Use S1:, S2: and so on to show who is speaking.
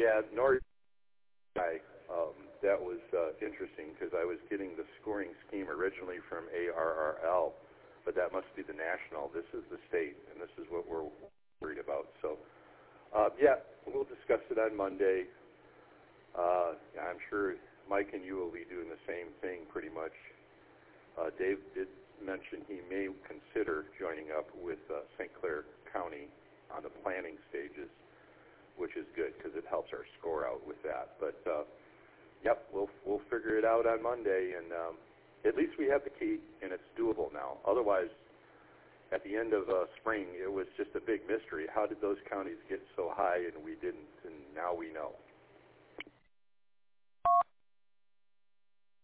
S1: Yeah, North. That was interesting because I was getting the scoring scheme originally from ARRL, but that must be the national. This is the state, and this is what we're worried about. So, yeah, we'll discuss it on Monday. I'm sure Mike and you will be doing the same thing pretty much. Dave did mention he may consider joining up with St. Clair County on the planning stages, which is good because it helps our score out with that. But yep, we'll figure it out on Monday, and at least we have the key, and it's doable now. Otherwise, at the end of spring, it was just a big mystery. How did those counties get so high and we didn't? And now we know.